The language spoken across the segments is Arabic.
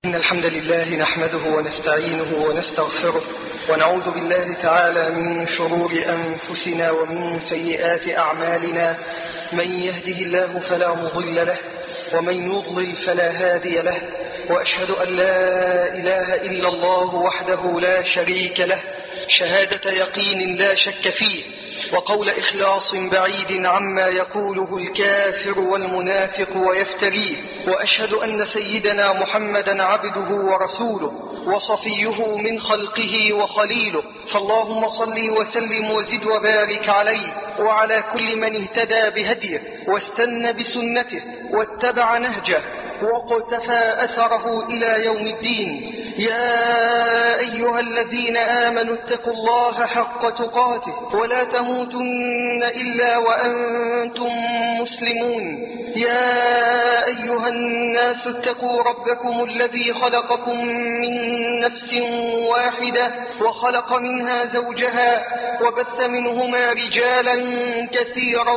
إن الحمد لله نحمده ونستعينه ونستغفره ونعوذ بالله تعالى من شرور أنفسنا ومن سيئات أعمالنا. من يهده الله فلا مضل له ومن يضلل فلا هادي له، وأشهد أن لا إله إلا الله وحده لا شريك له شهادة يقين لا شك فيه، وقول إخلاص بعيد عما يقوله الكافر والمنافق ويفتريه. وأشهد أن سيدنا محمدا عبده ورسوله وصفيه من خلقه وخليله، فاللهم صل وسلم وزد وبارك عليه وعلى كل من اهتدى بهديه واستنى بسنته واتبع نهجه وقتفى أثره إلى يوم الدين. يا أيها الذين آمنوا اتقوا الله حق تقاته ولا تموتن إلا وأنتم مسلمون. يا أيها الناس اتقوا ربكم الذي خلقكم من نفس واحدة وخلق منها زوجها وبث منهما رجالا كثيرا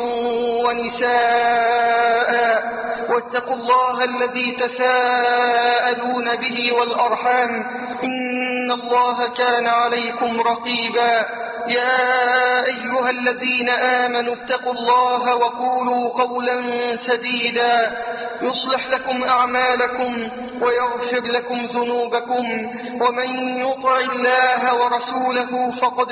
ونساء، واتقوا الله الذي تساءلون به والأرحام إن الله كان عليكم رقيبا. يا أيها الذين آمنوا اتقوا الله وقولوا قولا سديدا يصلح لكم أعمالكم ويغفر لكم ذنوبكم، ومن يطع الله ورسوله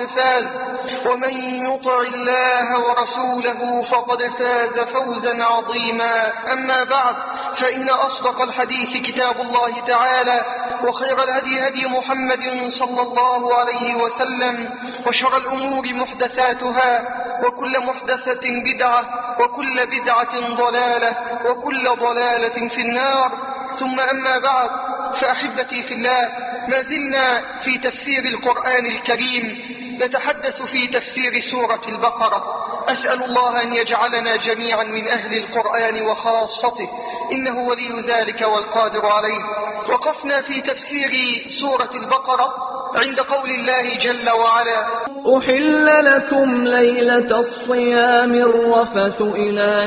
فقد فاز فوزا عظيما. أما بعد، فإن أصدق الحديث كتاب الله تعالى، وخير الهدي هدي محمد صلى الله عليه وسلم، وشر الأمور محدثاتها، وكل محدثة بدعة، وكل بدعة ضلالة، وكل ضلالة في النار. ثم أما بعد، فأحبتي في الله، ما زلنا في تفسير القرآن الكريم، نتحدث في تفسير سورة البقرة. أسأل الله أن يجعلنا جميعا من أهل القرآن وخاصته، إنه ولي ذلك والقادر عليه. وقفنا في تفسير سورة البقرة عند قول الله جل وعلا: أحل لكم ليلة الصيام الرفث إلى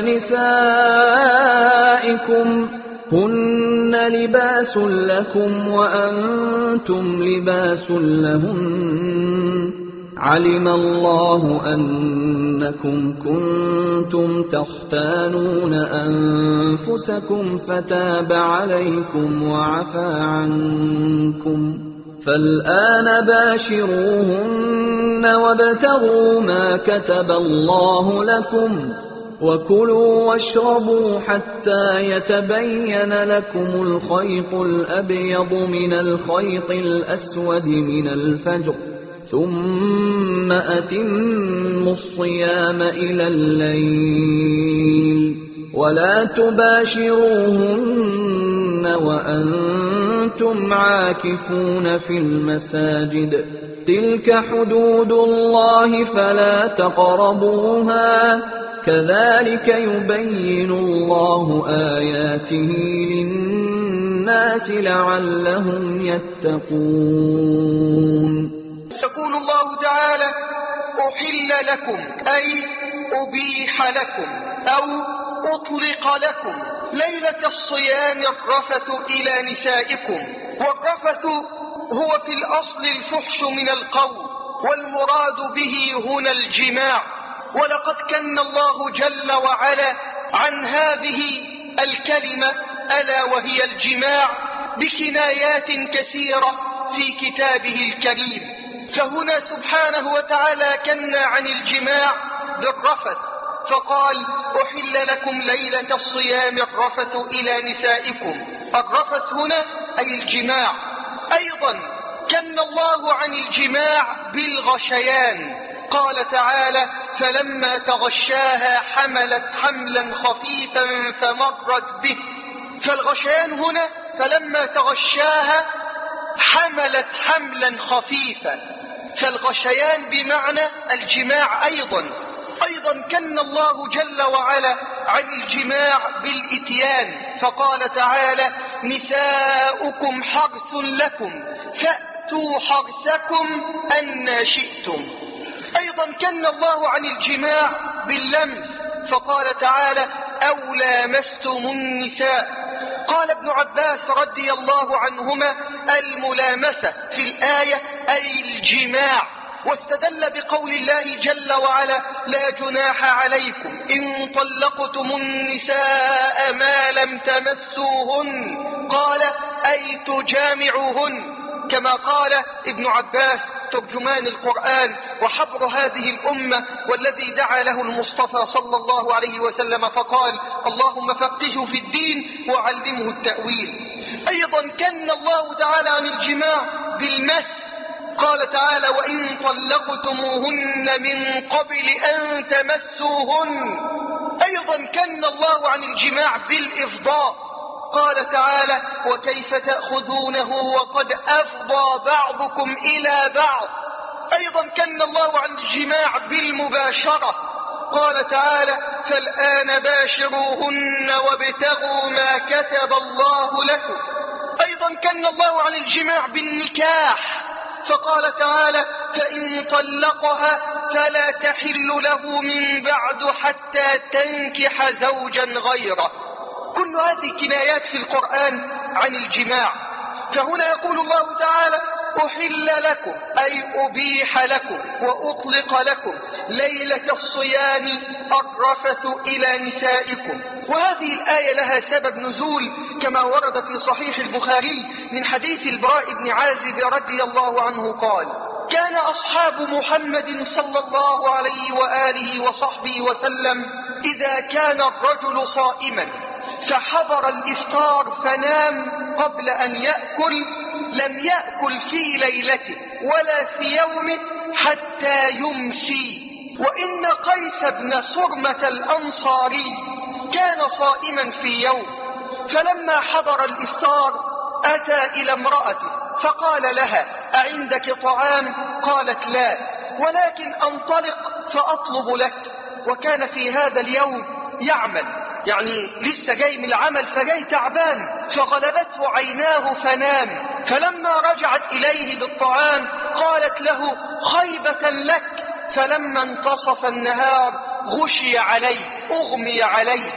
نسائكم هن لباس لكم وأنتم لباس لهن، علم الله أنكم كنتم تختانون أنفسكم فتاب عليكم وعفى عنكم، فالآن باشروهن وابتغوا ما كتب الله لكم، وكلوا واشربوا حتى يتبين لكم الخيط الأبيض من الخيط الأسود من الفجر، ثم أتموا الصيام إلى الليل، ولا تباشروهن وأنتم عاكفون في المساجد، تلك حدود الله فلا تقربوها، كذلك يبين الله آياته للناس لعلهم يتقون. يقول الله تعالى: أحل لكم، أي أبيح لكم أو أطلق لكم ليلة الصيام الرفث إلى نسائكم. والرفث هو في الأصل الفحش من القول، والمراد به هنا الجماع. ولقد كن الله جل وعلا عن هذه الكلمة ألا وهي الجماع بكنايات كثيرة في كتابه الكريم. فهنا سبحانه وتعالى كنى عن الجماع بالرفث، فقال: أحل لكم ليلة الصيام الرفث إلى نسائكم. الرفث هنا أي الجماع. أيضا كن الله عن الجماع بالغشيان، قال تعالى: فلما تغشاها حملت حملا خفيفا فمرت به. فالغشيان هنا فلما تغشاها حملت حملا خفيفا، فالغشيان بمعنى الجماع. أيضا كن الله جل وعلا عن الجماع بالإتيان، فقال تعالى: نساؤكم حرث لكم فأتوا حرثكم أن شئتم. أيضا كن الله عن الجماع باللمس، فقال تعالى: أو لامستم النساء قال ابن عباس رضي الله عنهما: الملامسة في الآية أي الجماع، واستدل بقول الله جل وعلا: لا جناح عليكم إن طلقتم النساء ما لم تمسوهن، قال أي تجامعوهن، كما قال ابن عباس ترجمان القرآن وحبر هذه الأمة والذي دعا له المصطفى صلى الله عليه وسلم فقال: اللهم فقهه في الدين وعلمه التأويل. أيضا كن الله تعالى عن الجماع بالمس، قال تعالى: وإن طلقتموهن من قبل أن تمسوهن. أيضا كن الله عن الجماع بالإفضاء، قال تعالى: وكيف تأخذونه وقد أفضى بعضكم إلى بعض. أيضا كن الله عن الجماع بالمباشرة، قال تعالى: فالآن باشروهن وابتغوا ما كتب الله لكم. أيضا كن الله عن الجماع بالنكاح، فقال تعالى: فإن طلقها فلا تحل له من بعد حتى تنكح زوجا غيره. كل هذه كنايات في القرآن عن الجماع. فهنا يقول الله تعالى: أحل لكم أي أبيح لكم وأطلق لكم ليلة الصيام الرفث إلى نسائكم. وهذه الآية لها سبب نزول كما ورد في صحيح البخاري من حديث البراء بن عازب رضي الله عنه قال: كان أصحاب محمد صلى الله عليه وآله وصحبه وسلم إذا كان الرجل صائما فحضر الإفطار فنام قبل أن يأكل لم يأكل في ليلته ولا في يومه حتى يمسي. وإن قيس بن سرمة الأنصاري كان صائما في يوم، فلما حضر الإفطار أتى إلى امرأته فقال لها: أعندك طعام؟ قالت: لا، ولكن أنطلق فأطلب لك. وكان في هذا اليوم يعمل، يعني لسه جاي من العمل فجاي تعبان، فغلبته عيناه فنام. فلما رجعت إليه بالطعام قالت له: خيبة لك. فلما انتصف النهار غشي عليه، أغمي عليه،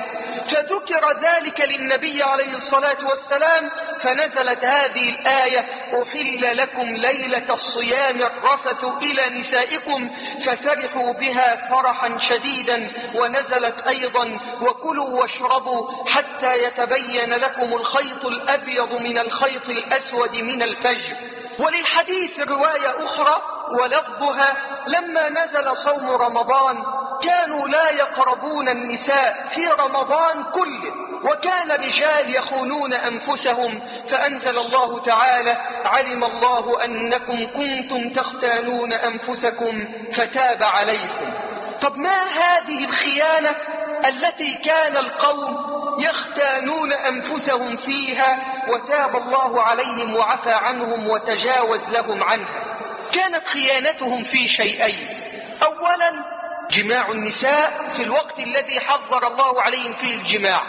فذكر ذلك للنبي عليه الصلاة والسلام، فنزلت هذه الآية: أحل لكم ليلة الصيام الرفث إلى نسائكم، ففرحوا بها فرحا شديدا. ونزلت أيضا: وكلوا واشربوا حتى يتبين لكم الخيط الأبيض من الخيط الأسود من الفجر. وللحديث رواية أخرى ولفظها: لما نزل صوم رمضان كانوا لا يقربون النساء في رمضان كله، وكان رجال يخونون أنفسهم، فأنزل الله تعالى: علم الله أنكم كنتم تختانون أنفسكم فتاب عليكم. طب ما هذه الخيانة التي كان القوم يختانون أنفسهم فيها وتاب الله عليهم وعفى عنهم وتجاوز لهم عنها؟ كانت خيانتهم في شيئين: أولا جماع النساء في الوقت الذي حذر الله عليهم فيه الجماع.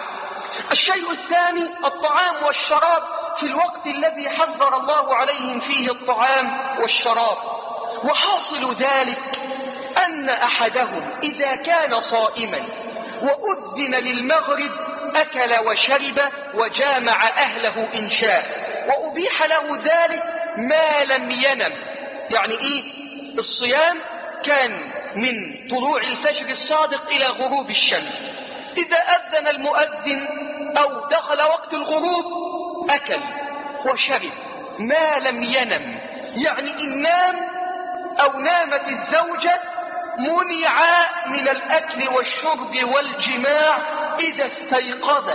الشيء الثاني الطعام والشراب في الوقت الذي حذر الله عليهم فيه الطعام والشراب. وحاصل ذلك أن أحدهم إذا كان صائما وأذن للمغرب أكل وشرب وجامع أهله إن شاء، وأبيح له ذلك ما لم ينم. يعني إيه؟ الصيام كان من طلوع الفجر الصادق إلى غروب الشمس، إذا أذن المؤذن أو دخل وقت الغروب أكل وشرب ما لم ينم، يعني إن نام أو نامت الزوجة منع من الأكل والشرب والجماع إذا استيقظ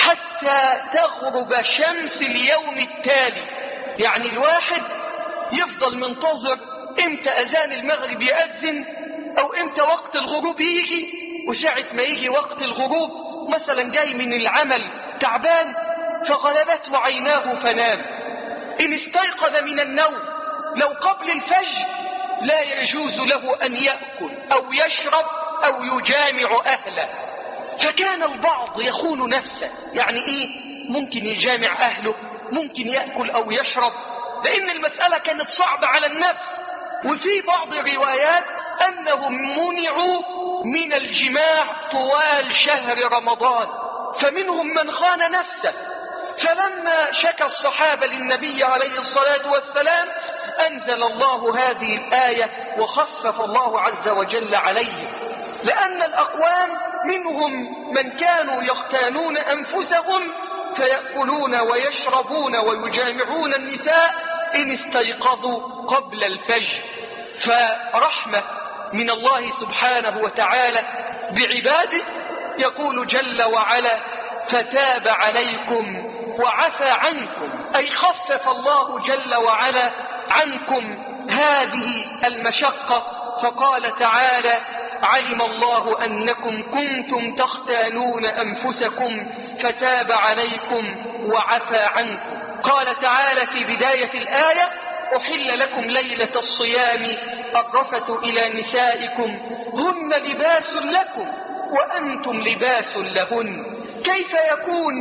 حتى تغرب شمس اليوم التالي. يعني الواحد يفضل منتظر امتى أذان المغرب يأذن أو امتى وقت الغروب يجي، وساعة ما يجي وقت الغروب مثلا جاي من العمل تعبان فغلبته عيناه فنام. إن استيقظ من النوم لو قبل الفجر لا يجوز له أن يأكل أو يشرب أو يجامع أهله. فكان البعض يخون نفسه، يعني إيه؟ ممكن يجامع أهله، ممكن يأكل أو يشرب، لأن المسألة كانت صعبة على النفس. وفي بعض الروايات أنهم منعوا من الجماع طوال شهر رمضان، فمنهم من خان نفسه فلما شكى الصحابة للنبي عليه الصلاة والسلام أنزل الله هذه الآية وخفف الله عز وجل عليهم، لأن الأقوام منهم من كانوا يختانون أنفسهم فيأكلون ويشربون ويجامعون النساء إن استيقظوا قبل الفجر. فرحمة من الله سبحانه وتعالى بعباده، يقول جل وعلا: فتاب عليكم وعفى عنكم، أي خفف الله جل وعلا عنكم هذه المشقة. فقال تعالى: علم الله أنكم كنتم تختانون أنفسكم فتاب عليكم وعفى عنكم. قال تعالى في بداية الآية: أحل لكم ليلة الصيام الرفث إلى نسائكم هن لباس لكم وأنتم لباس لهن. كيف يكون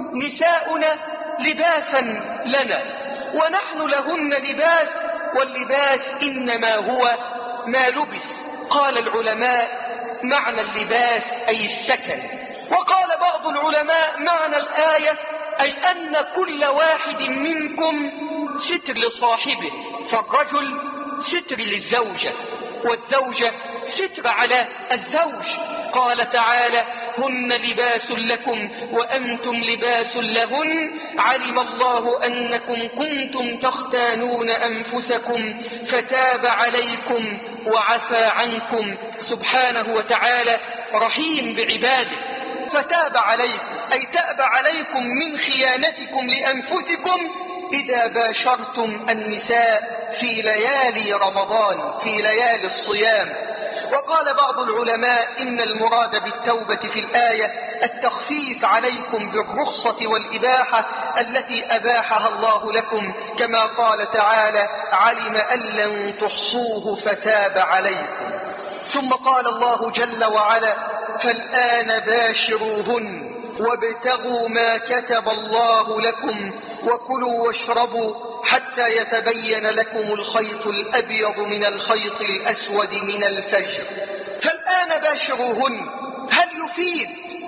نساؤنا لباسا لنا ونحن لهن لباس؟ واللباس إنما هو ما لبس. قال العلماء: معنى اللباس أي السكن. وقال بعض العلماء: معنى الآية أي أن كل واحد منكم ستر لصاحبه، فالرجل ستر للزوجة والزوجة ستر على الزوج. قال تعالى: هن لباس لكم وأنتم لباس لهن، علم الله أنكم كنتم تختانون أنفسكم فتاب عليكم وعفى عنكم. سبحانه وتعالى رحيم بعباده. فتاب عليكم أي تاب عليكم من خيانتكم لأنفسكم إذا باشرتم النساء في ليالي رمضان، في ليالي الصيام. وقال بعض العلماء: إن المراد بالتوبة في الآية التخفيف عليكم بالرخصة والإباحة التي أباحها الله لكم، كما قال تعالى: علم أن لن تحصوه فتاب عليكم. ثم قال الله جل وعلا: فالآن باشروهن وابتغوا ما كتب الله لكم وكلوا واشربوا حتى يتبين لكم الخيط الأبيض من الخيط الأسود من الفجر. فالآن باشروهن، هل يفيد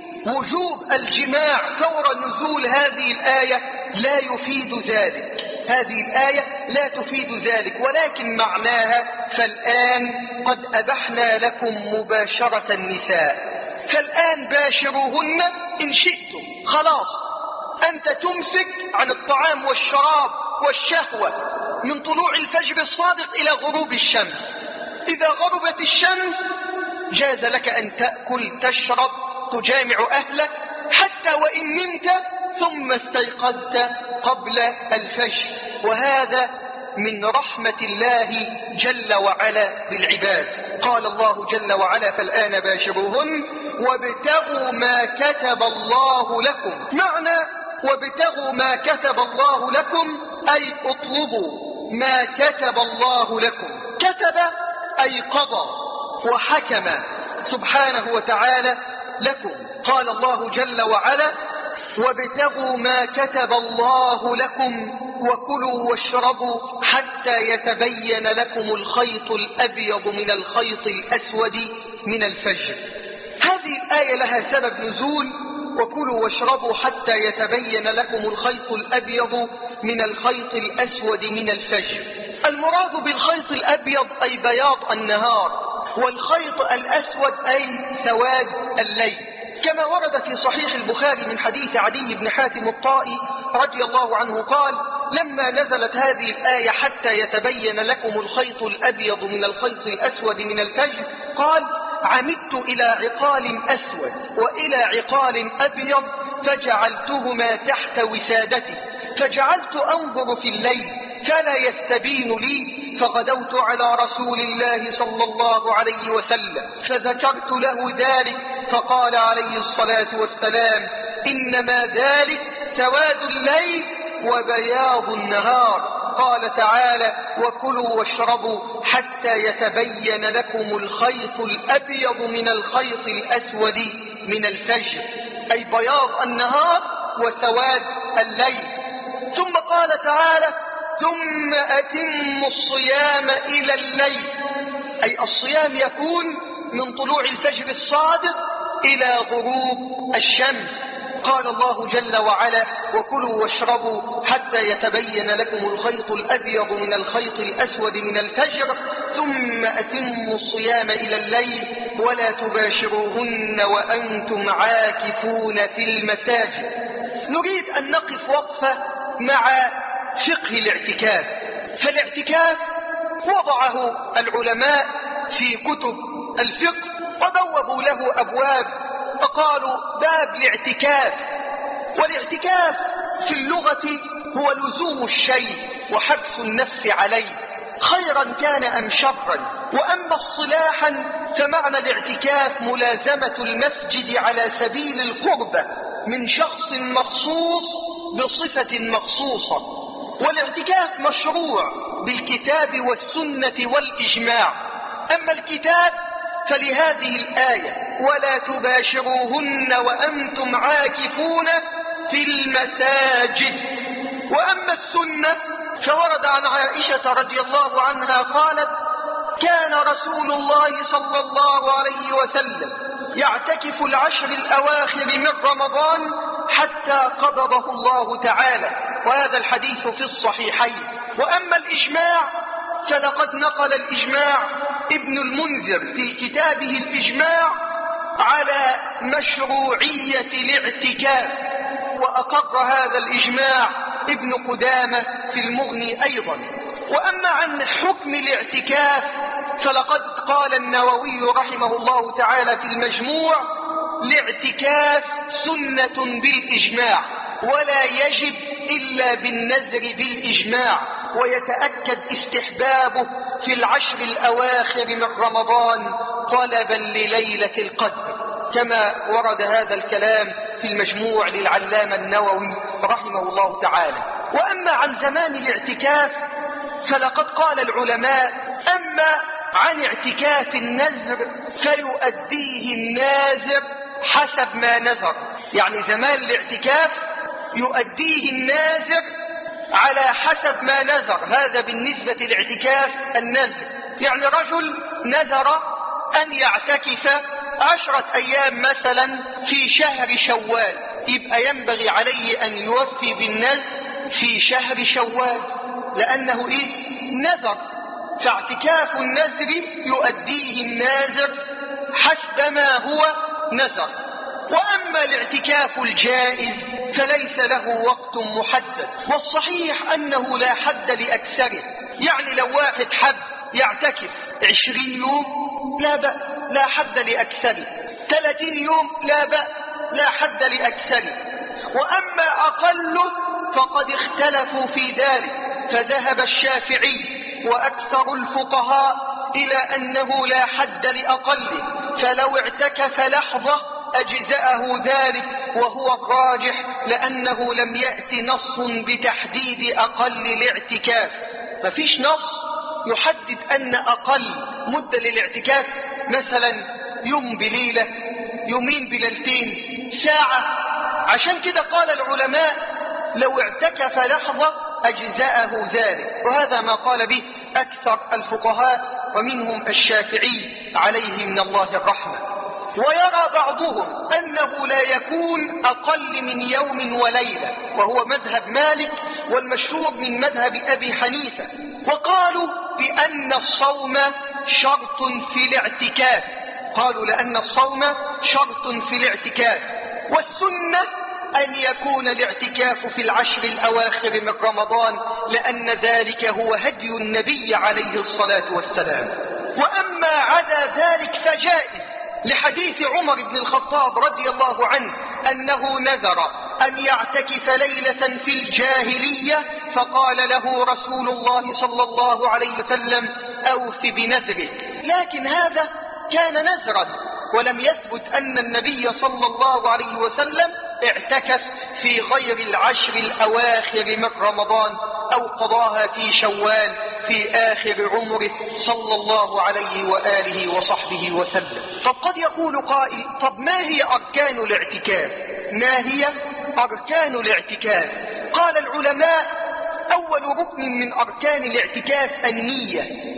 وجوب الجماع فور نزول هذه الآية؟ لا يفيد ذلك، هذه الآية لا تفيد ذلك، ولكن معناها: فالآن قد أبحنا لكم مباشرة النساء، فالآن باشروهن إن شئتم. خلاص، أنت تمسك عن الطعام والشراب والشهوة من طلوع الفجر الصادق إلى غروب الشمس. إذا غربت الشمس جاز لك أن تأكل، تشرب، تجامع أهلك، حتى وإن نمت ثم استيقظت قبل الفجر. وهذا من رحمة الله جل وعلا بالعباد. قال الله جل وعلا: فالآن باشروهن وابتغوا ما كتب الله لكم. معنى وابتغوا ما كتب الله لكم أي اطلبوا ما كتب الله لكم. كتب أي قضى وحكم سبحانه وتعالى لكم. قال الله جل وعلا: وابتغوا ما كتب الله لكم وكلوا واشربوا حتى يتبين لكم الخيط الأبيض من الخيط الأسود من الفجر. هذه الآية لها سبب نزول: وكلوا واشربوا حتى يتبين لكم الخيط الأبيض من الخيط الأسود من الفجر. المراد بالخيط الأبيض أي بياض النهار، والخيط الأسود أي سواد الليل، كما ورد في صحيح البخاري من حديث عدي بن حاتم الطائي رضي الله عنه قال: لما نزلت هذه الآية حتى يتبين لكم الخيط الأبيض من الخيط الأسود من الفجر، قال: عمدت إلى عقال أسود وإلى عقال أبيض فجعلتهما تحت وسادتي، فجعلت أنظر في الليل فلا يستبين لي، فغدوت على رسول الله صلى الله عليه وسلم فذكرت له ذلك، فقال عليه الصلاة والسلام: إنما ذلك سواد الليل وبياض النهار. قال تعالى: وكلوا واشربوا حتى يتبين لكم الخيط الأبيض من الخيط الأسود من الفجر، أي بياض النهار وسواد الليل. ثم قال تعالى: ثم أتموا الصيام إلى الليل، أي الصيام يكون من طلوع الفجر الصادق إلى غروب الشمس. قال الله جل وعلا: وكلوا واشربوا حتى يتبين لكم الخيط الأبيض من الخيط الأسود من الفجر ثم أتموا الصيام إلى الليل ولا تباشروهن وأنتم عاكفون في المساجد. نريد أن نقف وقفة مع فقه الاعتكاف. فالاعتكاف وضعه العلماء في كتب الفقه وبوبوا له أبواب، فقالوا باب الاعتكاف. والاعتكاف في اللغة هو لزوم الشيء وحبس النفس عليه خيرا كان أم شرا. وأما اصطلاحا فمعنى الاعتكاف ملازمة المسجد على سبيل القربة من شخص مخصوص بصفة مخصوصة. والاعتكاف مشروع بالكتاب والسنة والإجماع. أما الكتاب فلهذه الآية: ولا تباشروهن وأنتم عاكفون في المساجد. وأما السنة فورد عن عائشة رضي الله عنها قالت: كان رسول الله صلى الله عليه وسلم يعتكف العشر الأواخر من رمضان حتى قبضه الله تعالى، وهذا الحديث في الصحيحين. وأما الإجماع فلقد نقل الإجماع ابن المنذر في كتابه الإجماع على مشروعية الاعتكاف، وأقر هذا الإجماع ابن قدامة في المغني أيضا. وأما عن حكم الاعتكاف فلقد قال النووي رحمه الله تعالى في المجموع: الاعتكاف سنة بالإجماع ولا يجب إلا بالنذر بالإجماع، ويتأكد استحبابه في العشر الأواخر من رمضان طلبا لليلة القدر، كما ورد هذا الكلام في المجموع للعلامة النووي رحمه الله تعالى. وأما عن زمان الاعتكاف فلقد قال العلماء: أما عن اعتكاف النذر فيؤديه الناذر حسب ما نذر. يعني زمان الاعتكاف يؤديه الناذر على حسب ما نذر. هذا بالنسبة لاعتكاف النذر. يعني رجل نذر أن يعتكف 10 أيام مثلا في شهر شوال، يبقى ينبغي عليه أن يوفي بالنذر في شهر شوال، لأنه نذر. فاعتكاف النذر يؤديه الناذر حسب ما هو نذر. وأما الاعتكاف الجائز فليس له وقت محدد، والصحيح أنه لا حد لأكثره. يعني لو واحد حب يعتكف 20 يوم لا بأس، لا حد لأكثره. 30 يوم لا بأس، لا حد لأكثره. وأما أقله فقد اختلفوا في ذلك، فذهب الشافعي وأكثر الفقهاء إلى أنه لا حد لأقله، فلو اعتكف لحظة أجزأه ذلك، وهو الراجح لأنه لم يأتي نص بتحديد أقل الاعتكاف. مفيش نص يحدد أن أقل مدة للاعتكاف مثلا يوم بليلة، يومين بليلتين، ساعة. عشان كده قال العلماء: لو اعتكف لحظة أجزأه ذلك، وهذا ما قال به أكثر الفقهاء ومنهم الشافعي عليه من الله الرحمة. ويرى بعضهم أنه لا يكون أقل من يوم وليلة، وهو مذهب مالك والمشهور من مذهب أبي حنيفة. وقالوا بأن الصوم شرط في الاعتكاف، قالوا لأن الصوم شرط في الاعتكاف. والسنة أن يكون الاعتكاف في العشر الأواخر من رمضان، لأن ذلك هو هدي النبي عليه الصلاة والسلام. وأما عدا ذلك فجائز، لحديث عمر بن الخطاب رضي الله عنه أنه نذر أن يعتكف ليلة في الجاهلية، فقال له رسول الله صلى الله عليه وسلم: أوف بنذرك. لكن هذا كان نذرا، ولم يثبت أن النبي صلى الله عليه وسلم اعتكف في غير العشر الأواخر من رمضان أو قضاها في شوال في آخر عمره صلى الله عليه وآله وصحبه وسلم. طب قد يقول قائل: طب ما هي أركان الاعتكاف؟ ما هي أركان الاعتكاف؟ قال العلماء: أول ركن من أركان الاعتكاف النية،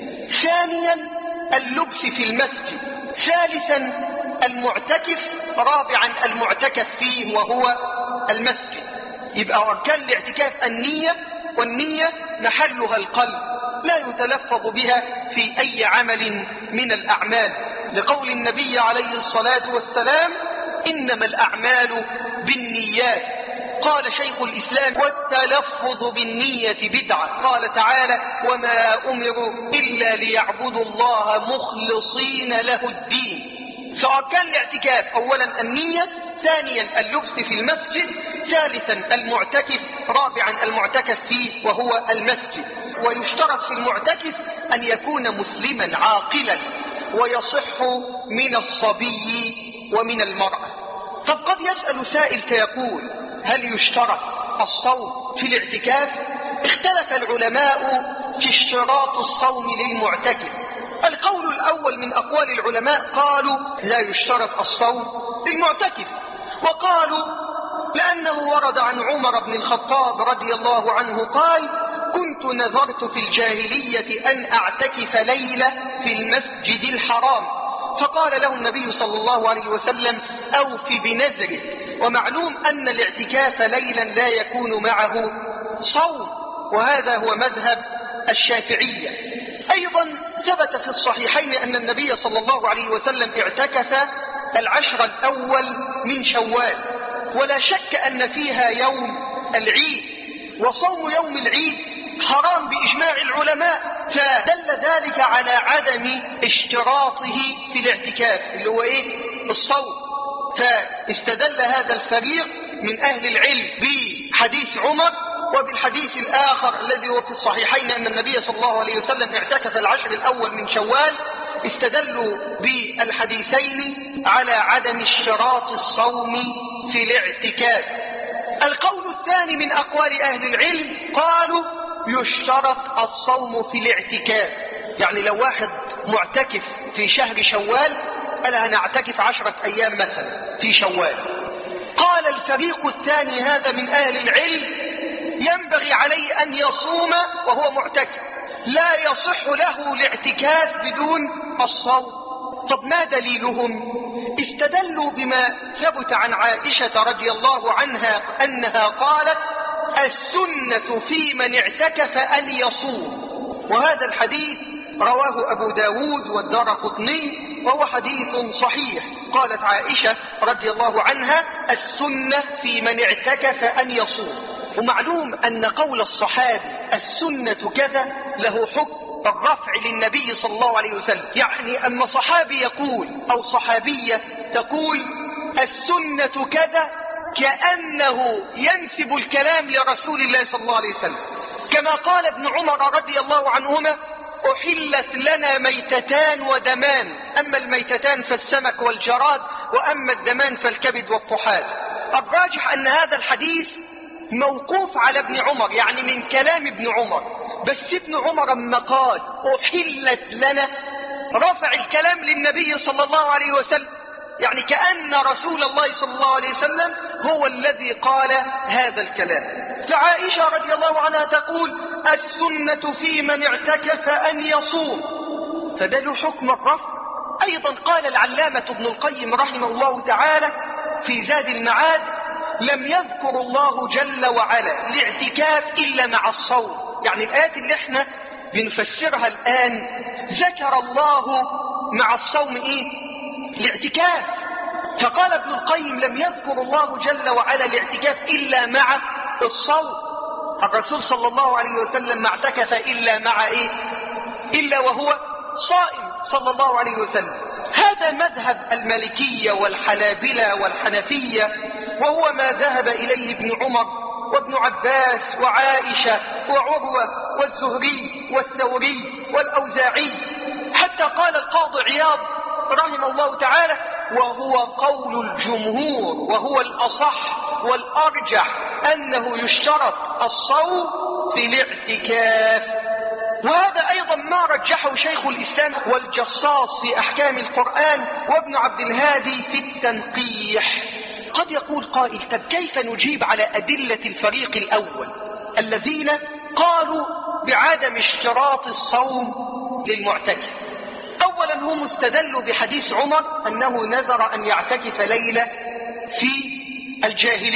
ثانيا اللبس في المسجد، ثالثا المعتكف، رابعا المعتكف فيه وهو المسجد. يبقى أركان الاعتكاف النية، والنية محلها القلب، لا يتلفظ بها في أي عمل من الأعمال، لقول النبي عليه الصلاة والسلام: إنما الأعمال بالنيات. قال شيخ الإسلام: والتلفظ بالنية بدعة. قال تعالى: وما أمروا إلا ليعبدوا الله مخلصين له الدين. فأركان الاعتكاف: أولا النية، ثانيا اللبس في المسجد، ثالثا المعتكف، رابعا المعتكف فيه وهو المسجد. ويشترط في المعتكف أن يكون مسلما عاقلا، ويصح من الصبي ومن المرأة. طب قد يسأل سائل فيقول: هل يشترط الصوم في الاعتكاف؟ اختلف العلماء في اشتراط الصوم للمعتكف. القول الأول من أقوال العلماء قالوا: لا يشترط الصوم للمعتكف، وقالوا لأنه ورد عن عمر بن الخطاب رضي الله عنه قال: كنت نذرت في الجاهلية أن أعتكف ليلة في المسجد الحرام، فقال له النبي صلى الله عليه وسلم: أوف بنذره. ومعلوم أن الاعتكاف ليلا لا يكون معه صوم، وهذا هو مذهب الشافعية. أيضا ثبت في الصحيحين أن النبي صلى الله عليه وسلم اعتكف العشر الأول من شوال، ولا شك أن فيها يوم العيد، وصوم يوم العيد حرام بإجماع العلماء، فدل ذلك على عدم اشتراطه في الاعتكاف اللي هو الصوم. فاستدل هذا الفريق من أهل العلم بحديث عمر، وبالحديث الآخر الذي هو في الصحيحين أن النبي صلى الله عليه وسلم اعتكف العشر الأول من شوال، استدلوا بالحديثين على عدم اشتراط الصوم في الاعتكاف. القول الثاني من أقوال أهل العلم قالوا: يشترط الصوم في الاعتكاف. يعني لو واحد معتكف في شهر شوال قال: أنا أعتكف 10 أيام مثلا في شوال، قال الفريق الثاني هذا من أهل العلم ينبغي عليه أن يصوم وهو معتكف، لا يصح له الاعتكاف بدون الصوم. طب ما دليلهم؟ استدلوا بما ثبت عن عائشة رضي الله عنها أنها قالت: السنة في من اعتكف أن يصوم. وهذا الحديث رواه أبو داود والدارقطني، وهو حديث صحيح. قالت عائشة رضي الله عنها: السنة في من اعتكف أن يصوم. ومعلوم أن قول الصحابي السنة كذا له حكم الرفع للنبي صلى الله عليه وسلم. يعني أما صحابي يقول أو صحابية تقول السنة كذا كأنه ينسب الكلام لرسول الله صلى الله عليه وسلم، كما قال ابن عمر رضي الله عنهما: أحلت لنا ميتتان ودمان، أما الميتتان فالسمك والجراد، وأما الدمان فالكبد والطحال. الراجح أن هذا الحديث موقوف على ابن عمر، يعني من كلام ابن عمر، بس ابن عمر لما قال أحلت لنا رفع الكلام للنبي صلى الله عليه وسلم، يعني كأن رسول الله صلى الله عليه وسلم هو الذي قال هذا الكلام. فعائشة رضي الله عنها تقول: السنة في من اعتكف أن يصوم، فده له حكم الرفع. أيضا قال العلامة ابن القيم رحمه الله تعالى في زاد المعاد: لم يذكر الله جل وعلا الاعتكاف إلا مع الصوم. يعني الآيات اللي احنا بنفسرها الآن ذكر الله مع الصوم الاعتكاف. فقال ابن القيم: لم يذكر الله جل وعلا الاعتكاف إلا مع الصوم. الرسول صلى الله عليه وسلم ما اعتكف إلا مع إلا وهو صائم صلى الله عليه وسلم. هذا مذهب المالكية والحنابلة والحنفية، وهو ما ذهب إليه ابن عمر وابن عباس وعائشة وعروة والزهري والثوري والأوزاعي، حتى قال القاضي عياض رحمه الله تعالى: وهو قول الجمهور وهو الأصح والأرجح أنه يشترط الصوم في الاعتكاف. وهذا أيضا ما رجحه شيخ الإسلام والجصاص في أحكام القرآن، وابن عبد الهادي في التنقيح. قد يقول قائل: طب كيف نجيب على أدلة الفريق الأول الذين قالوا بعدم اشتراط الصوم للمعتكف؟ أولا هم استدلوا بحديث عمر أنه نذر أن يعتكف ليلة في الجاهلية،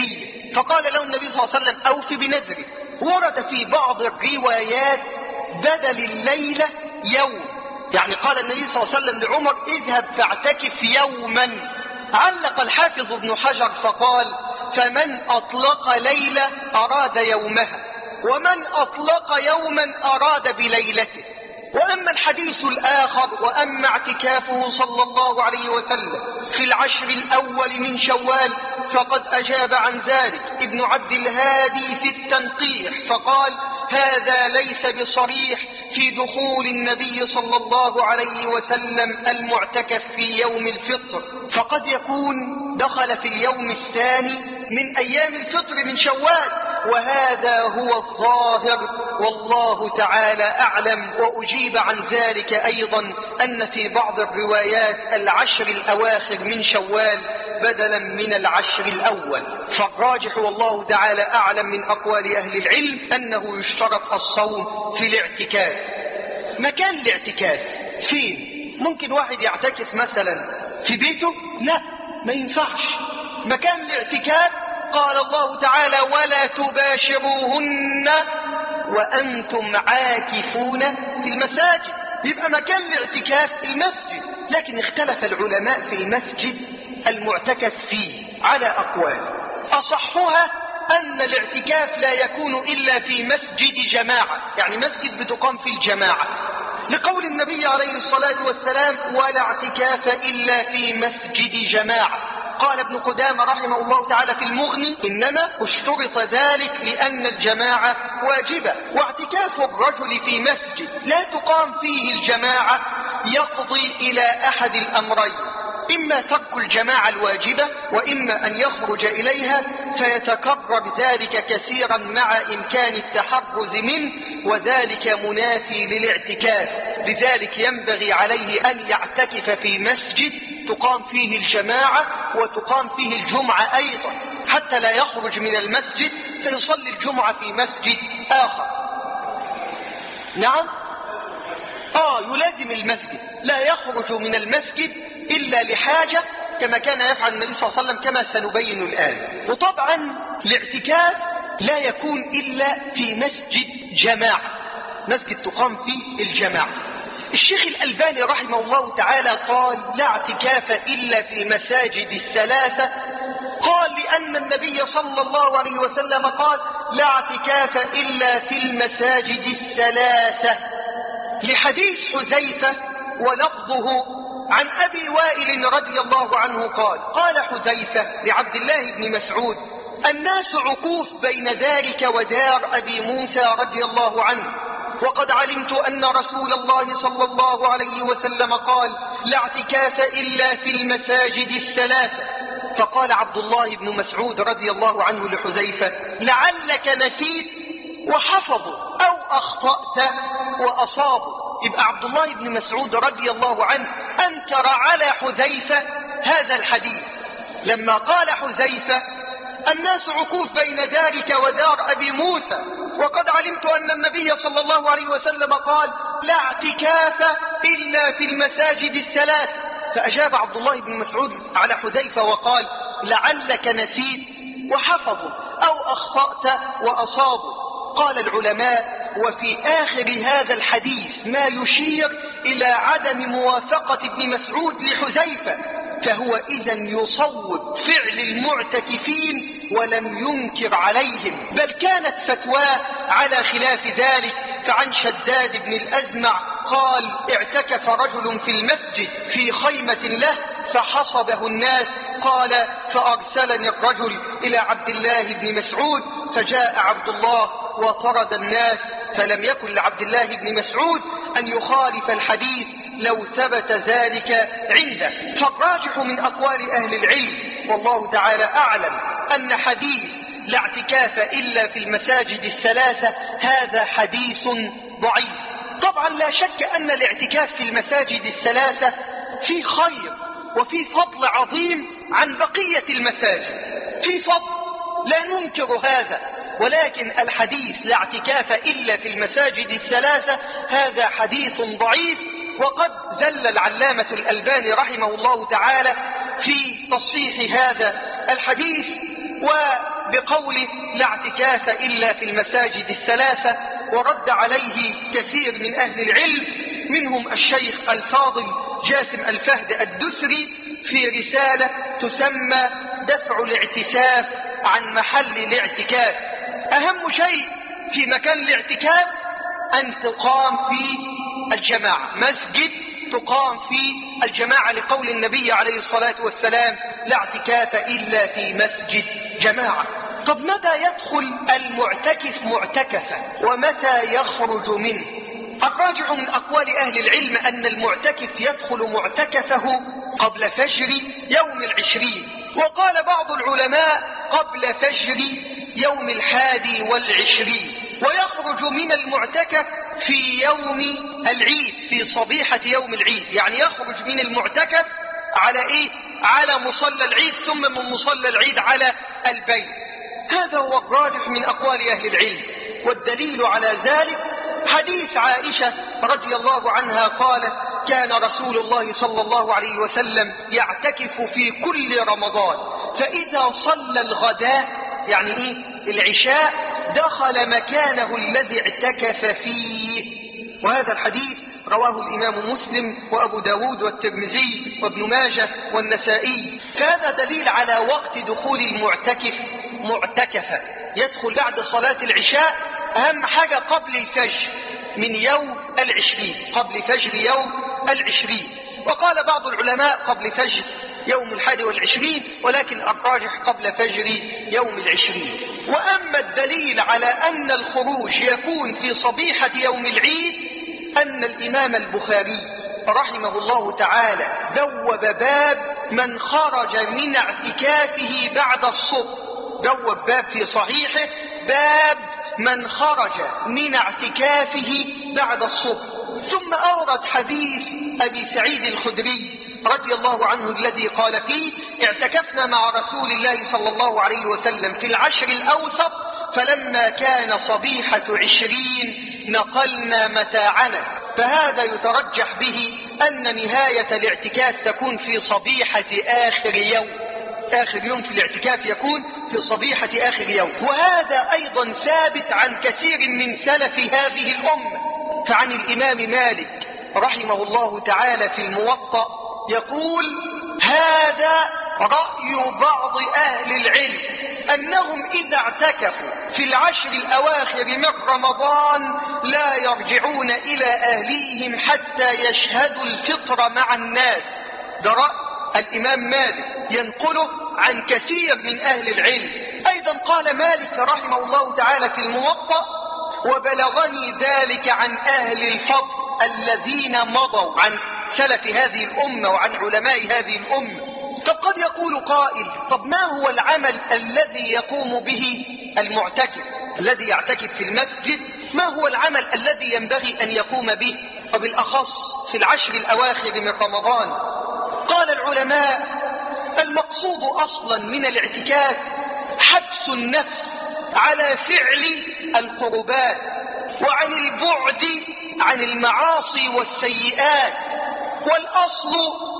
فقال له النبي صلى الله عليه وسلم أوف بنذرك. ورد في بعض الروايات بدل الليلة يوم، يعني قال النبي صلى الله عليه وسلم لعمر اذهب فاعتكف يوما. علق الحافظ ابن حجر فقال فمن أطلق ليلة أراد يومها، ومن أطلق يوما أراد بليلته. وأما الحديث الآخر وأما اعتكافه صلى الله عليه وسلم في العشر الأول من شوال فقد أجاب عن ذلك ابن عبد الهادي في التنقيح فقال هذا ليس بصريح في دخول النبي صلى الله عليه وسلم المعتكف في يوم الفطر، فقد يكون دخل في اليوم الثاني من أيام الفطر من شوال، وهذا هو الظاهر والله تعالى أعلم. وأجيب عن ذلك أيضا أن في بعض الروايات العشر الأواخر من شوال بدلا من العشر الأول، فالراجح والله تعالى أعلم من أقوال أهل العلم أنه يشترط الصوم في الاعتكاف. مكان الاعتكاف فين؟ ممكن واحد يعتكف مثلا في بيته؟ لا، ما ينفعش. مكان الاعتكاف قال الله تعالى ولا تباشروهن وأنتم عاكفون في المساجد، يبقى مكان الاعتكاف المسجد. لكن اختلف العلماء في المسجد المعتكف فيه على أقوال، أصحها أن الاعتكاف لا يكون إلا في مسجد جماعة، يعني مسجد بتقام في الجماعة، لقول النبي عليه الصلاة والسلام ولا اعتكاف إلا في مسجد جماعة. قال ابن قدامة رحمه الله تعالى في المغني إنما اشترط ذلك لأن الجماعة واجبة، واعتكاف الرجل في مسجد لا تقام فيه الجماعة يقضي إلى أحد الأمرين، إما ترك الجماعة الواجبة وإما أن يخرج إليها، فيتكرر ذلك كثيرا مع إمكان التحرز منه، وذلك منافي للاعتكاف. لذلك ينبغي عليه أن يعتكف في مسجد تقام فيه الجماعة وتقام فيه الجمعة أيضا، حتى لا يخرج من المسجد فيصلي الجمعة في مسجد آخر. نعم، يلازم المسجد، لا يخرج من المسجد إلا لحاجة كما كان يفعل النبي صلى الله عليه وسلم كما سنبين الآن. وطبعا الاعتكاف لا يكون إلا في مسجد جماعة، مسجد تقام فيه الجماعة. الشيخ الألباني رحمه الله تعالى قال لا اعتكاف إلا في المساجد الثلاثة، قال لأن النبي صلى الله عليه وسلم قال لا اعتكاف إلا في المساجد الثلاثة، لحديث حذيفة ولفظه عن أبي وائل رضي الله عنه قال حذيفة لعبد الله بن مسعود الناس عكوف بين ذلك ودار أبي موسى رضي الله عنه، وقد علمت أن رسول الله صلى الله عليه وسلم قال لا اعتكاف إلا في المساجد الثلاثة. فقال عبد الله بن مسعود رضي الله عنه لحذيفة لعلك نسيت وحفظوا أو أخطأت وأصابوا. يبقى عبد الله بن مسعود رضي الله عنه أنكر على حذيفة هذا الحديث لما قال حذيفة الناس عكوف بين ذلك ودار أبي موسى، وقد علمت أن النبي صلى الله عليه وسلم قال لا اعتكاف إلا في المساجد الثلاث. فأجاب عبد الله بن مسعود على حذيفة وقال لعلك نسيت وحفظوا أو أخطأت وأصابوا. قال العلماء وفي آخر هذا الحديث ما يشير إلى عدم موافقة ابن مسعود لحذيفة، فهو إذن يصوب فعل المعتكفين ولم ينكر عليهم، بل كانت فتواه على خلاف ذلك. فعن شداد بن الأزمع قال اعتكف رجل في المسجد في خيمة له فحصبه الناس، قال فأرسلني الرجل إلى عبد الله بن مسعود فجاء عبد الله وطرد الناس، فلم يكن لعبد الله بن مسعود أن يخالف الحديث لو ثبت ذلك عنده. فالراجح من أقوال أهل العلم والله تعالى أعلم أن حديث لا اعتكاف إلا في المساجد الثلاثة هذا حديث ضعيف. طبعا لا شك أن الاعتكاف في المساجد الثلاثة فيه خير وفيه فضل عظيم عن بقية المساجد، فيه فضل لا ننكر هذا، ولكن الحديث لا اعتكاف إلا في المساجد الثلاثة هذا حديث ضعيف. وقد دل العلامة الألباني رحمه الله تعالى في تصحيح هذا الحديث وبقوله لا اعتكاف إلا في المساجد الثلاثة، ورد عليه كثير من أهل العلم منهم الشيخ الفاضل جاسم الفهد الدسري في رسالة تسمى دفع الاعتكاف عن محل الاعتكاف. أهم شيء في مكان الاعتكاف أن تقام في الجماعة، مسجد تقام في الجماعة، لقول النبي عليه الصلاة والسلام لا اعتكاف إلا في مسجد جماعة. طب متى يدخل المعتكف معتكفا ومتى يخرج منه؟ الراجع من أقوال أهل العلم أن المعتكف يدخل معتكفه قبل فجر يوم 20، وقال بعض العلماء قبل فجر يوم 21، ويخرج من المعتكف في يوم العيد، في صبيحة يوم العيد، يعني يخرج من المعتكف على إيه؟ على مصلى العيد، ثم من مصلى العيد على البيت. هذا هو الراجح من أقوال أهل العلم، والدليل على ذلك حديث عائشة رضي الله عنها قالت كان رسول الله صلى الله عليه وسلم يعتكف في كل رمضان، فإذا صلى الغداء يعني إيه؟ العشاء، دخل مكانه الذي اعتكف فيه. وهذا الحديث رواه الإمام مسلم وأبو داود والترمذي وابن ماجه والنسائي. فهذا دليل على وقت دخول المعتكف معتكفا، يدخل بعد صلاة العشاء، أهم حاجة قبل الفجر من يوم 20، قبل فجر يوم 20. وقال بعض العلماء قبل فجر يوم 21، ولكن الراجح قبل فجر يوم 20. وأما الدليل على أن الخروج يكون في صبيحة يوم العيد أن الإمام البخاري رحمه الله تعالى بوب باب من خرج من اعتكافه بعد الصبح، بوب باب في صحيحه باب من خرج من اعتكافه بعد الصبح. ثم أورد حديث أبي سعيد الخدري رضي الله عنه الذي قال فيه اعتكفنا مع رسول الله صلى الله عليه وسلم في العشر الأوسط، فلما كان صبيحة 20 نقلنا متاعنا. فهذا يترجح به أن نهاية الاعتكاف تكون في صبيحة آخر يوم، آخر يوم في الاعتكاف يكون في صبيحة آخر يوم. وهذا أيضا ثابت عن كثير من سلف هذه الأمة. فعن الإمام مالك رحمه الله تعالى في الموطأ يقول هذا رأي بعض أهل العلم أنهم إذا اعتكفوا في العشر الأواخر من رمضان لا يرجعون إلى أهليهم حتى يشهدوا الفطر مع الناس. ده رأي الإمام مالك ينقله عن كثير من أهل العلم. أيضا قال مالك رحمه الله تعالى في الموطأ وبلغني ذلك عن أهل الفضل الذين مضوا، عن سلف هذه الأمة وعن علماء هذه الأمة. طب قد يقول قائل طب ما هو العمل الذي يقوم به المعتكف الذي يعتكف في المسجد؟ ما هو العمل الذي ينبغي أن يقوم به وبالأخص في العشر الأواخر من رمضان؟ قال العلماء المقصود أصلا من الاعتكاف حبس النفس على فعل القربات وعن البعد عن المعاصي والسيئات، والأصل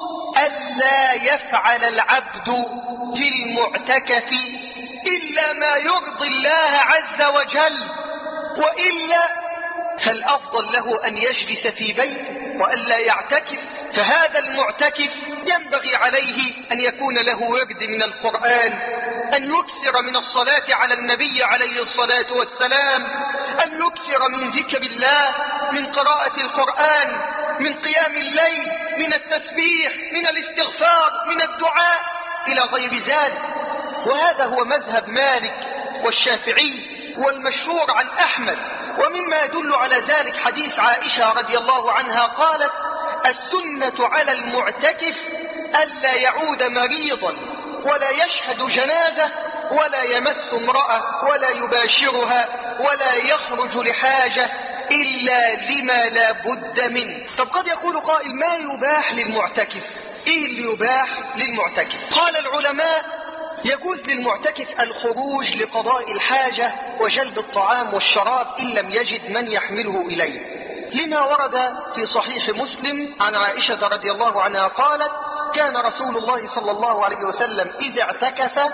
ألا يفعل العبد في المعتكف إلا ما يرضي الله عز وجل، وإلا فالأفضل له أن يجلس في بيته وألا يعتكف. فهذا المعتكف ينبغي عليه أن يكون له ورد من القرآن، أن يكثر من الصلاة على النبي عليه الصلاة والسلام، أن يكثر من ذكر الله، من قراءة القرآن، من قيام الليل، من التسبيح، من الاستغفار، من الدعاء إلى غير ذلك. وهذا هو مذهب مالك والشافعي والمشهور عن أحمد. ومما يدل على ذلك حديث عائشة رضي الله عنها قالت السنة على المعتكف ألا يعود مريضا ولا يشهد جنازة ولا يمس امرأة ولا يباشرها ولا يخرج لحاجة إلا لما لا بد منه. طب قد يقول قائل ما يباح للمعتكف؟ إيه اللي يباح للمعتكف؟ قال العلماء يجوز للمعتكف الخروج لقضاء الحاجة وجلب الطعام والشراب إن لم يجد من يحمله إليه، لما ورد في صحيح مسلم عن عائشة رضي الله عنها قالت كان رسول الله صلى الله عليه وسلم إذا اعتكف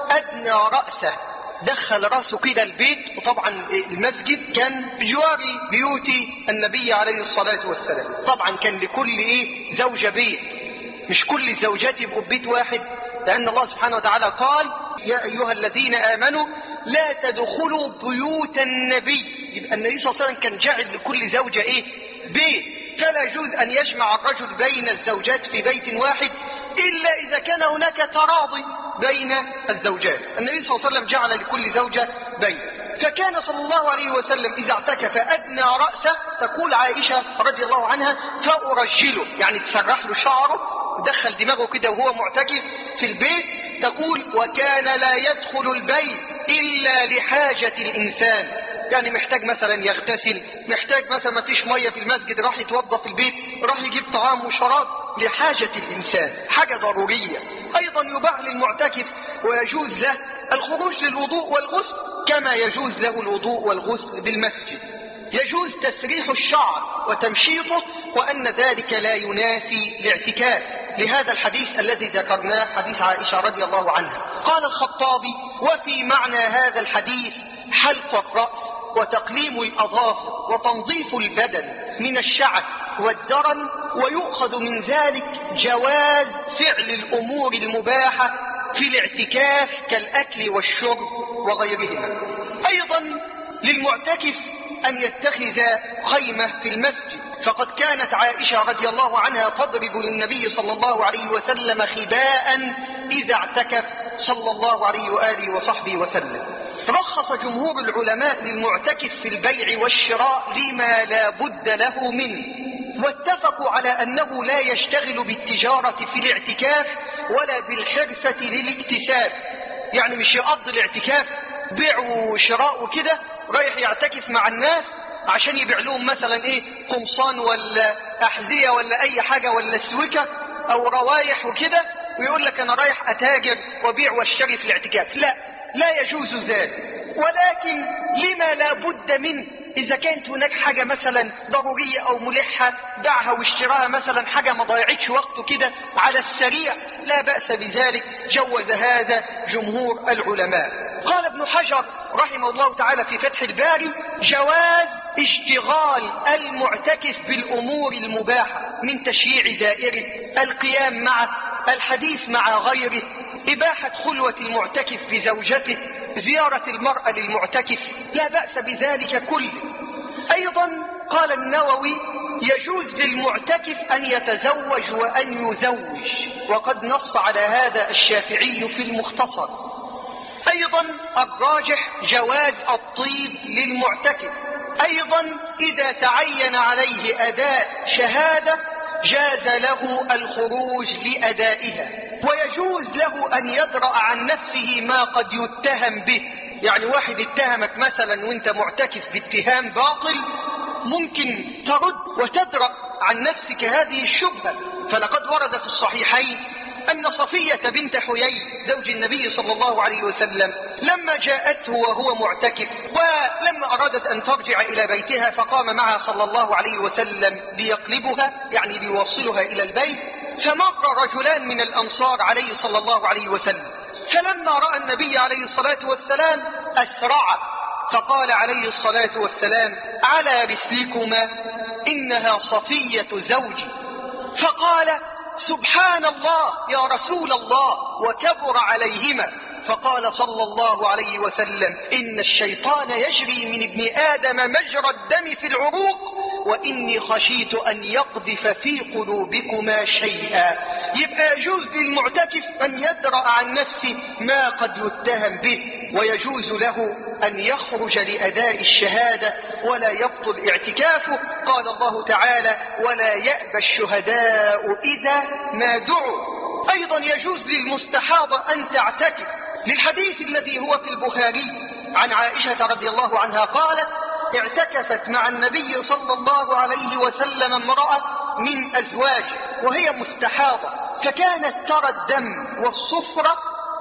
أدنى رأسه، دخل رأسه كده البيت. وطبعا المسجد كان بجوار بيوت النبي عليه الصلاة والسلام. طبعا كان لكل زوجة بيت، مش كل الزوجات يبقوا ببيت واحد، لأن الله سبحانه وتعالى قال يا أيها الذين آمنوا لا تدخلوا بيوت النبي. يبقى النبي صلى الله عليه وسلم كان جعل لكل زوجة بيت، فلا يجوز أن يجمع الرجل بين الزوجات في بيت واحد إلا إذا كان هناك تراضي بين الزوجات. النبي صلى الله عليه وسلم جعل لكل زوجة بيت. فكان صلى الله عليه وسلم إذا اعتكف أدنى رأسه، تقول عائشة رضي الله عنها فأرجله، يعني تسرح له شعره ودخل دماغه كده وهو معتكف في البيت. تقول وكان لا يدخل البيت إلا لحاجة الإنسان، يعني محتاج مثلا يغتسل، محتاج مثلا ما فيش مية في المسجد راح يتوضى في البيت، راح يجيب طعام وشراب لحاجة الإنسان، حاجة ضرورية. أيضا يباح للمعتكف ويجوز له الخروج للوضوء والغسل كما يجوز له الوضوء والغسل بالمسجد. يجوز تسريح الشعر وتمشيطه، وأن ذلك لا ينافي الاعتكاف، لهذا الحديث الذي ذكرناه حديث عائشة رضي الله عنها. قال الخطابي وفي معنى هذا الحديث حلق الرأس وتقليم الأظافر وتنظيف البدن من الشعث والدرن، ويؤخذ من ذلك جواز فعل الأمور المباحة في الاعتكاف كالأكل والشرب وغيرهما. أيضا للمعتكف أن يتخذ خيمة في المسجد، فقد كانت عائشة رضي الله عنها تضرب للنبي صلى الله عليه وسلم خباء إذا اعتكف صلى الله عليه وآله وصحبه وسلم. رخص جمهور العلماء للمعتكف في البيع والشراء لما لا بد له منه، واتفقوا على أنه لا يشتغل بالتجارة في الاعتكاف ولا بالحرفة للاكتساب، يعني مش يقضي الاعتكاف بيع وشراء وكده، رايح يعتكف مع الناس عشان يبيع لهم مثلا قمصان ولا أحذية ولا أي حاجة ولا سوكة أو روايح وكده، ويقول لك أنا رايح أتاجر وبيع واشتري في الاعتكاف. لا يجوز ذلك، ولكن لما لا بد منه، إذا كانت هناك حاجة مثلا ضرورية أو ملحة دعها واشتراها، مثلا حاجة ما ضيعتش وقته كده على السريع، لا بأس بذلك، جوز هذا جمهور العلماء. قال ابن حجر رحمه الله تعالى في فتح الباري جواز اشتغال المعتكف بالأمور المباحة من تشييع دائره، القيام معه، الحديث مع غيره، إباحة خلوة المعتكف بزوجته، زيارة المرأة للمعتكف، لا بأس بذلك كله. أيضا قال النووي يجوز للمعتكف أن يتزوج وأن يزوج، وقد نص على هذا الشافعي في المختصر. أيضا الراجح جواز الطيب للمعتكف. أيضا إذا تعين عليه أداء شهادة جاز له الخروج لأدائها، ويجوز له أن يدرأ عن نفسه ما قد يتهم به، يعني واحد اتهمك مثلا وانت معتكف باتهام باطل، ممكن ترد وتدرأ عن نفسك هذه الشبهة. فلقد ورد في الصحيحين أن صفية بنت حيي زوج النبي صلى الله عليه وسلم لما جاءته وهو معتكف، ولما أرادت أن ترجع إلى بيتها فقام معها صلى الله عليه وسلم ليقلبها، يعني ليوصلها إلى البيت، فمر رجلان من الأنصار عليه صلى الله عليه وسلم، فلما رأى النبي عليه الصلاة والسلام أسرع، فقال عليه الصلاة والسلام على رسلكما إنها صفية زوجي، فقال سبحان الله يا رسول الله، وكبر عليهما، فقال صلى الله عليه وسلم إن الشيطان يجري من ابن آدم مجرى الدم في العروق، وإني خشيت أن يقذف في قلوبكما شيئا. يبقى يجوز للمعتكف أن يدرأ عن نفسه ما قد يتهم به، ويجوز له أن يخرج لأداء الشهادة ولا يبطل اعتكافه. قال الله تعالى ولا يأبى الشهداء إذا ما دعوا. أيضا يجوز للمستحاضة أن تعتكف، للحديث الذي هو في البخاري عن عائشة رضي الله عنها قالت اعتكفت مع النبي صلى الله عليه وسلم امرأة من أزواجه وهي مستحاضة، فكانت ترى الدم والصفرة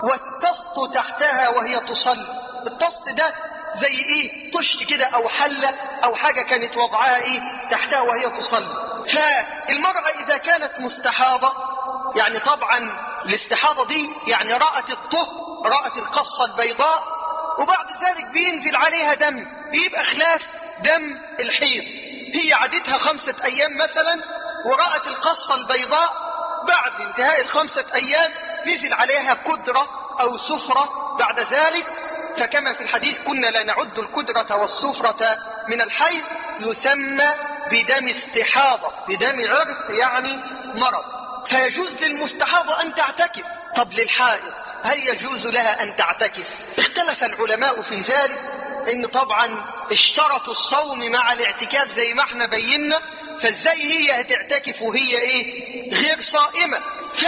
والتسط تحتها وهي تصلي. التسط ده زي طشت كده أو حلة أو حاجة كانت وضعها تحتها وهي تصلي. فالمرأة إذا كانت مستحاضة، يعني طبعا الاستحاضة دي يعني رأت الطهر رأت القصة البيضاء وبعد ذلك بينزل عليها دم، بيبقى خلاف دم الحيض. هي عادتها 5 أيام مثلا ورأت القصة البيضاء، بعد انتهاء ال5 أيام نزل عليها كدرة أو سفرة بعد ذلك، فكما في الحديث كنا لا نعد الكدرة والسفرة من الحيض، يسمى بدم استحاضة، بدم عرق يعني مرض. فيجوز للمستحاضة أن تعتكف. طب للحائض هل يجوز لها أن تعتكف؟ اختلف العلماء في ذلك، إن طبعا اشترطوا الصوم مع الاعتكاف زي ما احنا بينا، فازاي هي هتعتكف وهي غير صائمة؟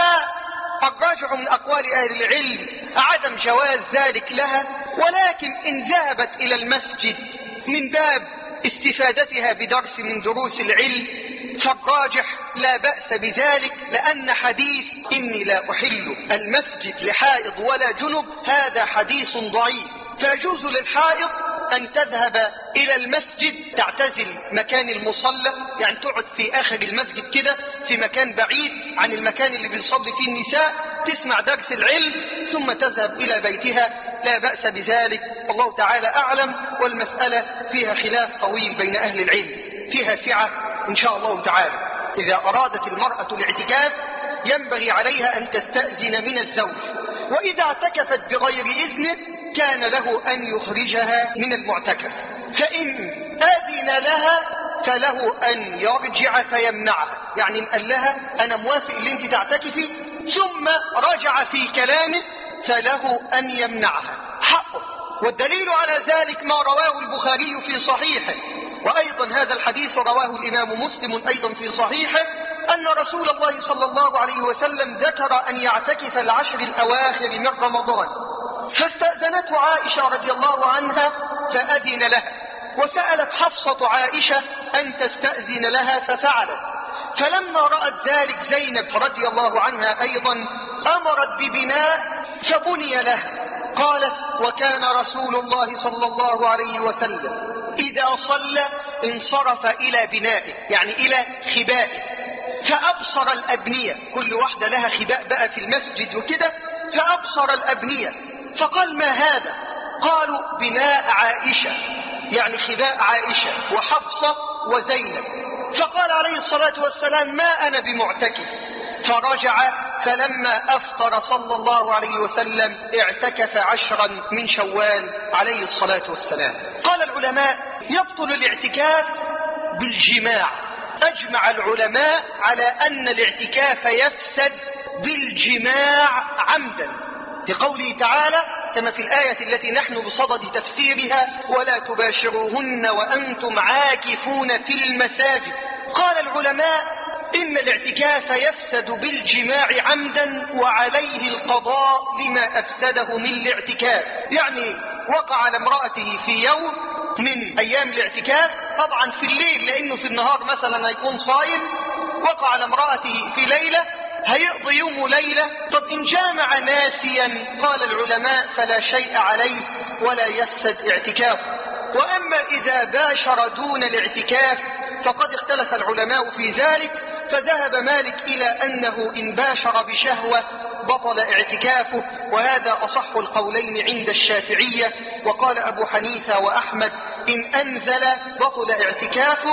فالراجع من أقوال أهل العلم عدم جواز ذلك لها، ولكن إن ذهبت إلى المسجد من باب استفادتها بدرس من دروس العلم فالراجح لا بأس بذلك، لأن حديث إني لا أحل المسجد لحائض ولا جنب هذا حديث ضعيف. فيجوز للحائض أن تذهب إلى المسجد، تعتزل مكان المصلى، يعني تقعد في آخر المسجد كده في مكان بعيد عن المكان اللي بيصلي فيه النساء، تسمع درس العلم ثم تذهب إلى بيتها، لا بأس بذلك. الله تعالى أعلم، والمسألة فيها خلاف طويل بين أهل العلم، فيها سعة إن شاء الله تعالى. إذا أرادت المرأة الاعتكاف ينبغي عليها أن تستأذن من الزوج، وإذا اعتكفت بغير إذنه كان له أن يخرجها من المعتكف، فإن أذن لها فله أن يرجع فيمنعها، يعني قال لها أنا موافق اللي انت تعتكفي ثم رجع في كلامه فله أن يمنعها، حقه. والدليل على ذلك ما رواه البخاري في صحيحه، وأيضا هذا الحديث رواه الإمام مسلم أيضا في صحيحه، أن رسول الله صلى الله عليه وسلم ذكر أن يعتكف العشر الأواخر من رمضان، فاستأذنته عائشة رضي الله عنها فأذن لها، وسألت حفصة عائشة أن تستأذن لها ففعلت، فلما رأت ذلك زينب رضي الله عنها أيضا أمرت ببناء فبني لها. قالت وكان رسول الله صلى الله عليه وسلم إذا صلى انصرف إلى بنائه، يعني إلى خبائه، فأبصر الأبنية، كل واحدة لها خباء بقى في المسجد وكده، فأبصر الأبنية فقال ما هذا؟ قالوا بناء عائشة، يعني خباء عائشة وحفصة وزينب. فقال عليه الصلاة والسلام ما أنا بمعتكف، فرجع، فلما أفطر صلى الله عليه وسلم اعتكف 10 من شوال عليه الصلاة والسلام. قال العلماء يبطل الاعتكاف بالجماع، أجمع العلماء على أن الاعتكاف يفسد بالجماع عمدا، لقوله تعالى كما في الآية التي نحن بصدد تفسيرها ولا تباشروهن وأنتم عاكفون في المساجد. قال العلماء إن الاعتكاف يفسد بالجماع عمدا وعليه القضاء لما أفسده من الاعتكاف، يعني وقع على امرأته في يوم من أيام الاعتكاف، طبعا في الليل لأنه في النهار مثلا هيكون صايم، وقع على امرأته في ليلة هيقضي يوم وليلة. طب إن جامع ناسيا قال العلماء فلا شيء عليه ولا يفسد اعتكافه. وأما إذا باشر دون الاعتكاف فقد اختلف العلماء في ذلك، فذهب مالك إلى أنه إن باشر بشهوة بطل اعتكافه، وهذا أصح القولين عند الشافعية، وقال أبو حنيفة وأحمد إن أنزل بطل اعتكافه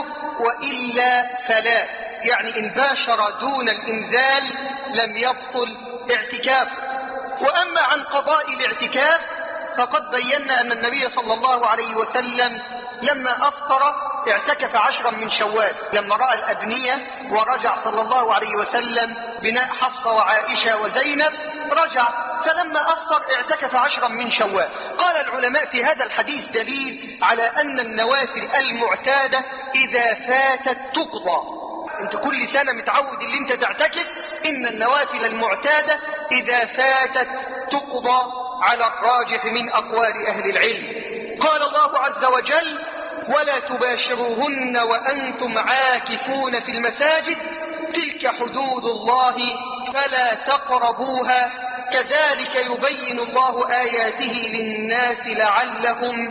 وإلا فلا، يعني إن باشر دون الإنزال لم يبطل اعتكافه. وأما عن قضاء الاعتكاف فقد بينا أن النبي صلى الله عليه وسلم لما أفطر اعتكف 10 من شوال، لما رأى الأبنية ورجع صلى الله عليه وسلم بناء حفصة وعائشة وزينب رجع، فلما أفطر اعتكف 10 من شوال. قال العلماء في هذا الحديث دليل على أن النوافل المعتادة إذا فاتت تقضى. انت كل سنة متعود اللي انت تعتكف، ان النوافل المعتادة اذا فاتت تقضى على الراجح من اقوال اهل العلم. قال الله عز وجل ولا تباشروهن وانتم عاكفون في المساجد تلك حدود الله فلا تقربوها كذلك يبين الله آياته للناس لعلهم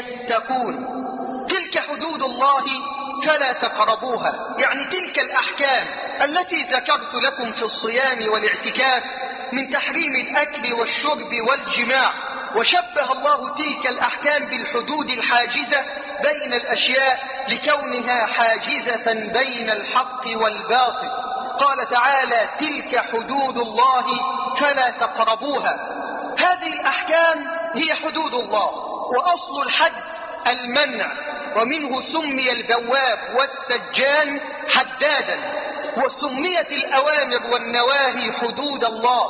يتقون. تلك حدود الله فلا تقربوها، يعني تلك الأحكام التي ذكرت لكم في الصيام والاعتكاف من تحريم الأكل والشرب والجماع، وشبه الله تلك الأحكام بالحدود الحاجزة بين الأشياء لكونها حاجزة بين الحق والباطل. قال تعالى: تلك حدود الله فلا تقربوها. هذه الأحكام هي حدود الله، وأصل الحد المنع، ومنه سمي البواب والسجان حدادا، وسميت الأوامر والنواهي حدود الله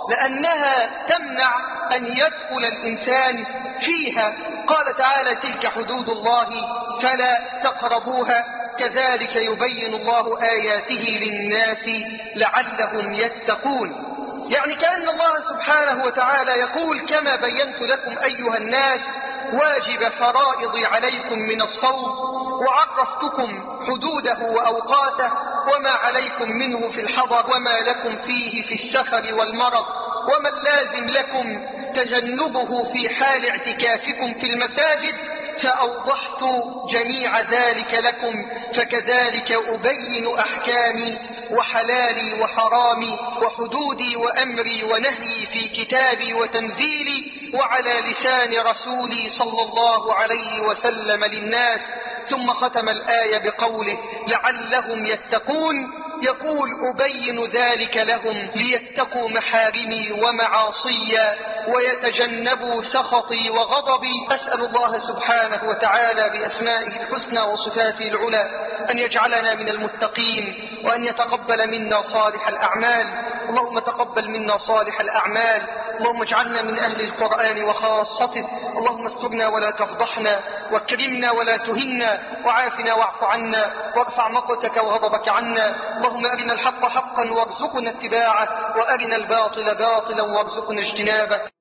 لأنها تمنع أن يدخل الإنسان فيها. قال تعالى: تلك حدود الله فلا تقربوها. كذلك يبين الله آياته للناس لعلهم يتقون. يعني كأن الله سبحانه وتعالى يقول: كما بينت لكم أيها الناس واجب فرائض عليكم من الصوم، وعرفتكم حدوده وأوقاته وما عليكم منه في الحضر وما لكم فيه في السفر والمرض، وما اللازم لكم تجنبه في حال اعتكافكم في المساجد، فأوضحت جميع ذلك لكم، فكذلك أبين أحكامي وحلالي وحرامي وحدودي وأمري ونهيي في كتابي وتنزيلي وعلى لسان رسولي صلى الله عليه وسلم للناس. ثم ختم الآية بقوله: لعلهم يتقون. يقول: أبين ذلك لهم ليتقوا محارمي ومعاصي ويتجنبوا سخطي وغضبي. أسأل الله سبحانه وتعالى بأسمائه الحسنى وصفاته العلى أن يجعلنا من المتقين، وأن يتقبل منا صالح الأعمال. اللهم تقبل منا صالح الأعمال. اللهم اجعلنا من أهل القرآن وخاصته. اللهم استرنا ولا تفضحنا، واكرمنا ولا تهنا، وعافنا واعف عنا، وارفع مقتك وغضبك عنا. اللهم أرنا الحق حقا وارزقنا اتباعه، وأرنا الباطل باطلا وارزقنا اجتنابه.